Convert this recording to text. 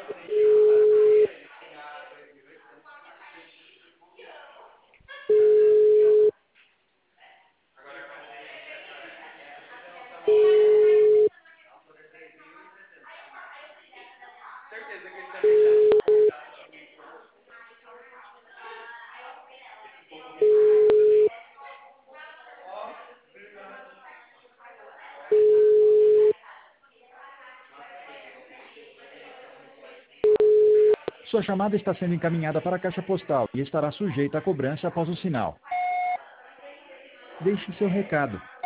Sua chamada está sendo encaminhada para a caixa postal e estará sujeita a cobrança após o sinal. Deixe seu recado.